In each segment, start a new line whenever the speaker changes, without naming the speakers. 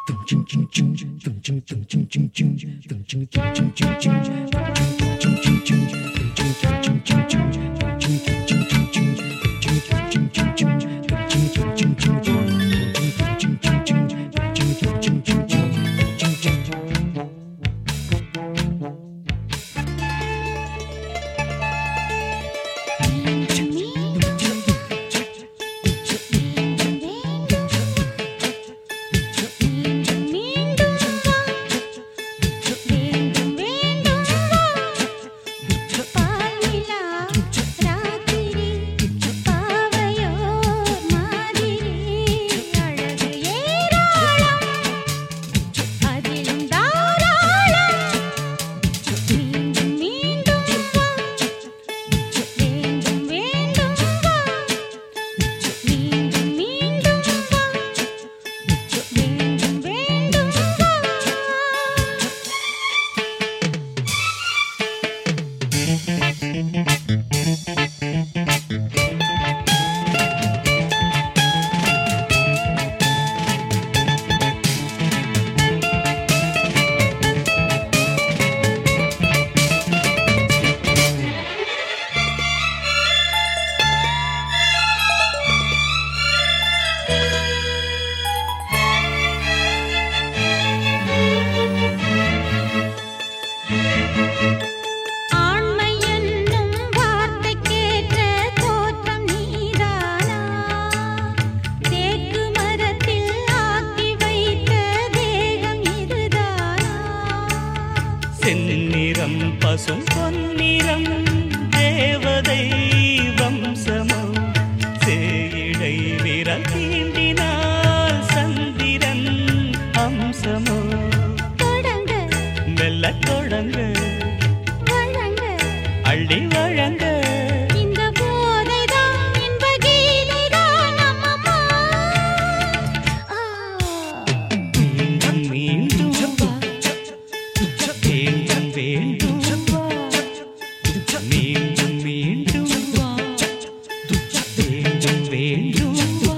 செந்நிறம் பசும் பொன்னிறம் தேவதை வம்சமோ சேயிடை விரல் தீண்டினால் சந்திரன் அம்சமோ
தொடங்க
மெல்ல தொடங்க
வழங்க
அள்ளி வழங்க
இந்த போதைதான் இன்ப கீதைதான் அம்மம்மா
மீண்டும் மீண்டும் வேண்டும் வேண்டும் மீண்டும் மீண்டும் வேண்டும் வேண்டும்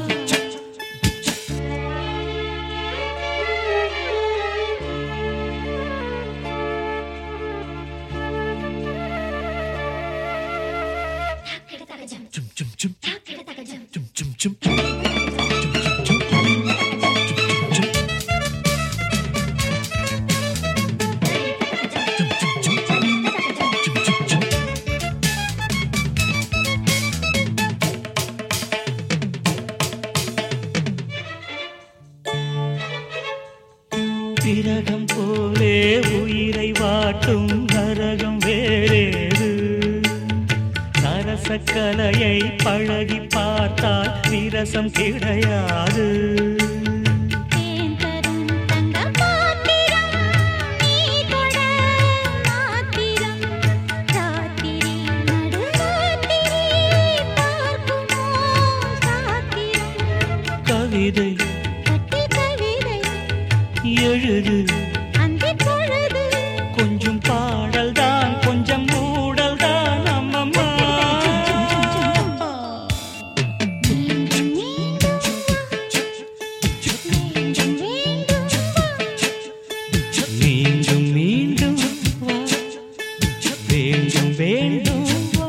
Jum jum jum jum jum jum.
திரகம் போலே உயிரை வாட்டும் நரகம் வேறேது சரசக்கலையை பழகி பார்த்தால் விரசம் கிடையாது
தேன் தரும் தங்க பாத்திரம் நீ தொட மாத்திரம் ராத்திரி நடுராத்திரி பார்க்குமோ சாத்திரம்
கவிதை
கட்டி கவிதை
எழுது
அந்திப் பொழுது
கொஞ்சம் பாடல் தான் கொஞ்சம் மூடல் தான் அம்மம்மா
மீண்டும் மீண்டும் வேண்டும் வேண்டும்
மீண்டும் மீண்டும் வா வேண்டும் வேண்டும் வா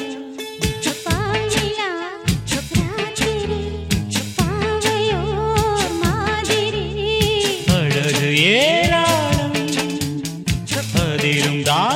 பாவிலா ராத்திரி பாவையோர் மாதிரி
அழகு ஏராளம் அதிலும் தான்